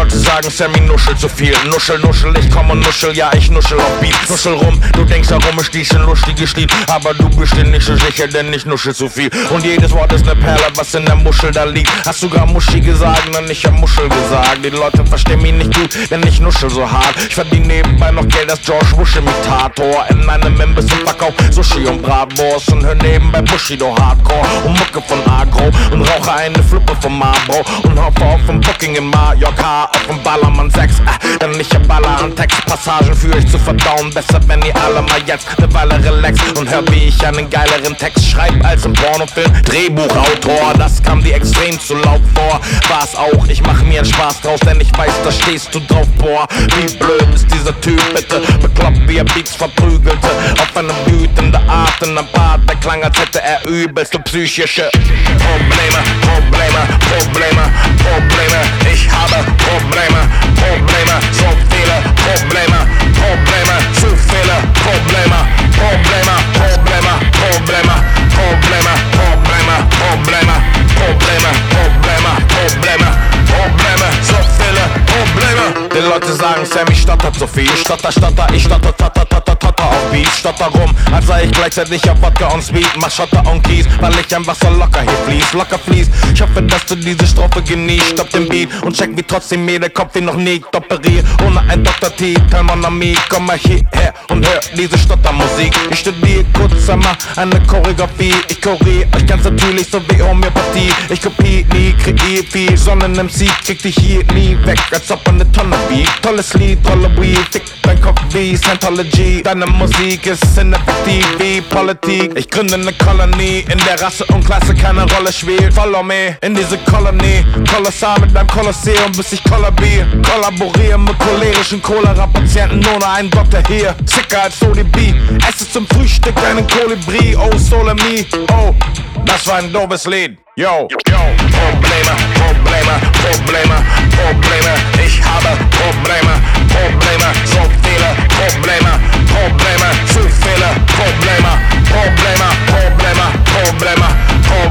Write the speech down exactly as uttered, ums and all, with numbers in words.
Leute sagen, Sammy nuschelt zu viel. Nuschel, nuschel, ich komm und nuschel, ja ich nuschel auf Beat. Nuschel rum, du denkst darum, ich stieß ein lustiges Lied. Aber du bist dir nicht so sicher, denn ich nuschel zu viel. Und jedes Wort ist ne Perle, was in der Muschel da liegt. Hast sogar Muschi gesagt, nein, ich hab Muschel gesagt. Die Leute verstehen mich nicht gut, denn ich nuschel so hart. Ich verdiene nebenbei noch Geld als George Bush-Imitator. In meinem Imbiss und verkauf Sushi und Bratwurst. Und hör nebenbei Bushido Hardcore und Mucke von Agro. Und rauche eine Flippe von Marlboro. Und hoffe auf ein Booking in Mallorca, auf dem Ballermann sechs. Äh, denn ich hab Baller an Textpassagen für euch zu verdauen. Besser, wenn ihr alle mal jetzt ne Weile relaxt und hört, wie ich einen geileren Text schreib als im Pornofilm. Drehbuchautor, das kam dir extrem zu laut vor. War's auch, ich mach mir einen Spaß draus, denn ich weiß, da stehst du drauf, boah. Wie blöd ist dieser Typ, bitte, bekloppt wie er Beats verprügelte. Auf eine wütende Art, in einem Part, der klang, als hätte er übelste psychische Probleme, Probleme, Probleme, Probleme. Ich habe Probleme, Probleme, so viele Probleme, Probleme, zu viele Probleme, Probleme, Probleme, Probleme, Probleme, Probleme, Probleme, Probleme, Probleme, Probleme, Probleme, so viele Probleme. Die Leute sagen, Sammy stottert so viel. Stotter, stotter, ich stotter, totter, totter, totter auf Beat. Stotter rum, als sei ich gleichzeitig auf Wodka und Speed. Mach Schotter und Kies, weil ich einfach so locker hier fließ. Locker fließ, ich hoffe, dass du diese Strophe genießt. Stopp den Beat und check wie trotzdem mir der Kopf wie noch nie operiert. Ohne ein Doktortitel, Mon ami, komm mal hierher und hör diese Stottermusik. Ich studiere kurz einmal eine Choreografie. Ich kuriere euch ganz natürlich so wie Homöopathie. Ich kopiere nie, kreier viel. Sonnen-M C krieg dich hier nie weg, als ob man ne Tonne wiegt. Tolles Lied, tolle Weed, fick dein Kopf wie Scientology. Deine Musik ist ineffektiv wie Politik. Ich gründe ne Kolonie, in der Rasse und Klasse keine Rolle spielt. Follow me in diese Kolonie, kolossal mit deinem Kolosseum, bis ich kollabier. Kollaboriere mit cholerischen Cholera-Patienten ohne einen Doktor hier. Sicker als O D B, esse zum Frühstück einen Kolibri. Oh, Sole Me, oh, das war ein doofes Lied. Yo, yo, Probleme, Probleme, Probleme, Probleme. Ich habe Probleme, Probleme, so viele Probleme, Probleme, zu viele Probleme, Probleme, Probleme, Probleme, Probleme.